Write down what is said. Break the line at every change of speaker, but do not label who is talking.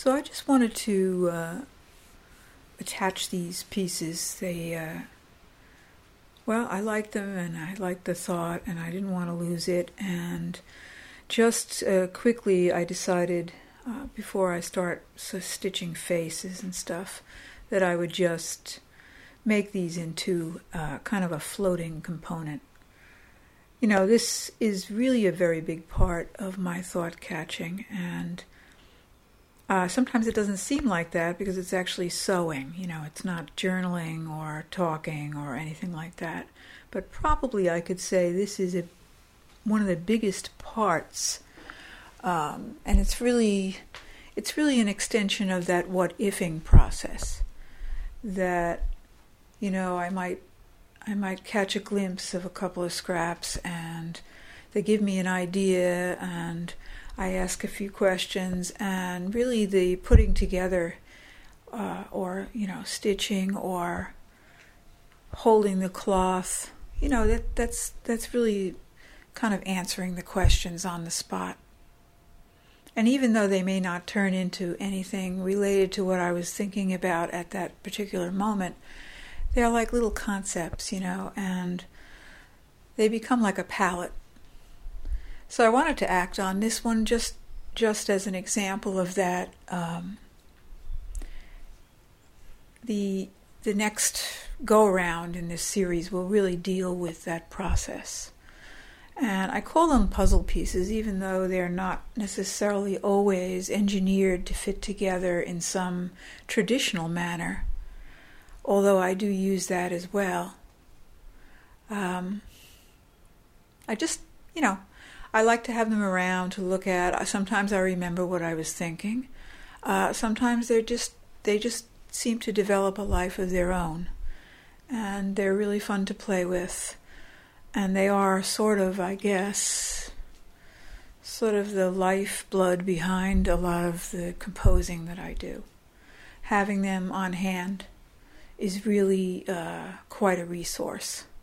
So I just wanted to attach these pieces. I liked them and I liked the thought and I didn't want to lose it. And just quickly I decided, before I start stitching faces and stuff, that I would just make these into kind of a floating component. You know, this is really a very big part of my thought catching, and sometimes it doesn't seem like that because it's actually sewing. You know, it's not journaling or talking or anything like that. But probably I could say this is one of the biggest parts, and it's really an extension of that what-ifing process. That, you know, I might catch a glimpse of a couple of scraps and they give me an idea and I ask a few questions, and really the putting together or, you know, stitching or holding the cloth, you know, that's really kind of answering the questions on the spot. And even though they may not turn into anything related to what I was thinking about at that particular moment, they're like little concepts, you know, and they become like a palette. So I wanted to act on this one just as an example of that. The next go-around in this series will really deal with that process. And I call them puzzle pieces, even though they're not necessarily always engineered to fit together in some traditional manner, although I do use that as well. I just, you know, I like to have them around to look at. Sometimes I remember what I was thinking. Sometimes they just seem to develop a life of their own, and they're really fun to play with. And they are sort of, I guess, sort of the lifeblood behind a lot of the composing that I do. Having them on hand is really quite a resource.